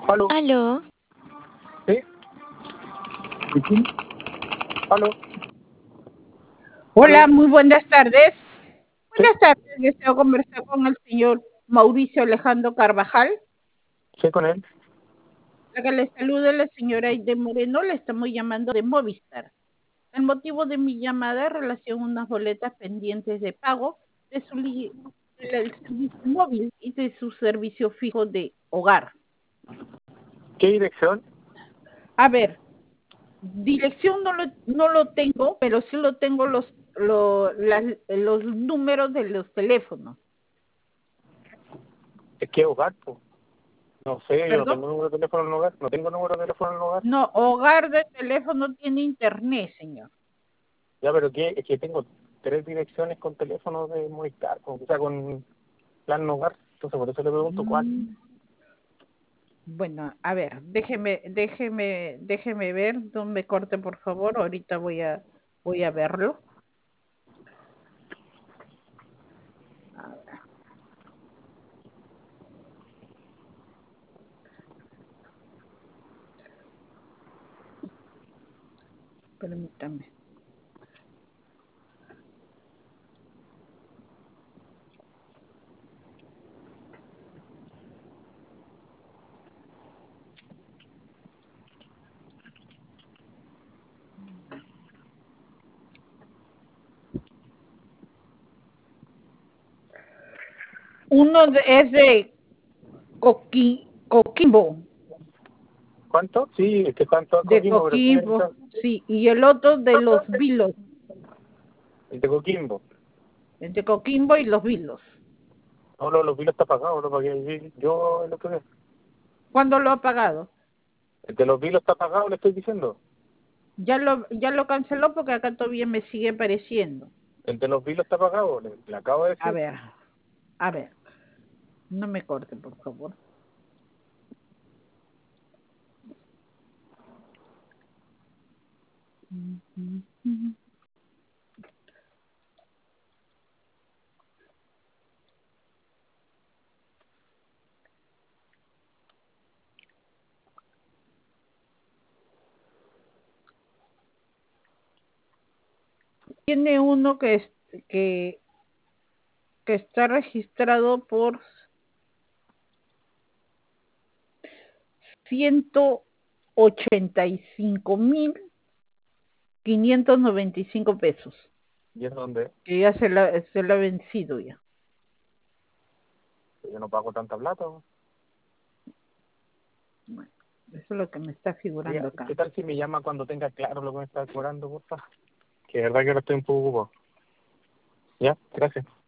Aló, Aló, ¿sí? ¿Y quién? Aló, aló, Hola, muy buenas tardes. sí, Buenas tardes, deseo conversar con el señor Mauricio Alejandro Carvajal. sí, con él. La que le saluda es la señora Aide Moreno, le estamos llamando de Movistar. El motivo de mi llamada es relación a unas boletas pendientes de pago de del servicio móvil y de su servicio fijo de hogar. ¿Qué dirección? A ver, dirección no lo tengo, pero sí lo tengo los números de los teléfonos. ¿Es que hogar, pues? No sé, yo no ¿Perdón? tengo número de teléfono en el hogar. No tengo número de teléfono en el hogar. No, hogar de teléfono tiene internet, señor. Ya, pero ¿qué? Es que tengo 3 direcciones con teléfono de Movistar, o sea, con plan hogar. Entonces, por eso le pregunto cuál. Bueno, a ver, déjeme ver, no me corte por favor, ahorita voy a verlo. A ver, permítame. Es de Coquimbo, ¿Cuánto? Sí, es que están todos de Coquimbo, pero ¿qué Coquimbo, dirección? sí, y el otro de los Vilos, El de Coquimbo. el de Coquimbo y los Vilos. No, los biles está pagado, lo pagué yo el otro día. ¿Cuándo lo ha pagado? El de los biles está pagado, le estoy diciendo. Ya lo canceló porque acá todavía me sigue apareciendo. El de los biles está pagado, le acabo de A decir. ver, a ver, no me corte, por favor. Tiene uno que, que está registrado por 185.595 pesos, ¿Y es donde? que ya se la ha vencido ya. Yo no pago tanta plata. Bueno, eso es lo que me está figurando Oiga, acá. ¿qué tal si me llama cuando tenga claro lo que me está cobrando, porfa? Que de verdad que ahora estoy un poco ocupado. Ya, gracias.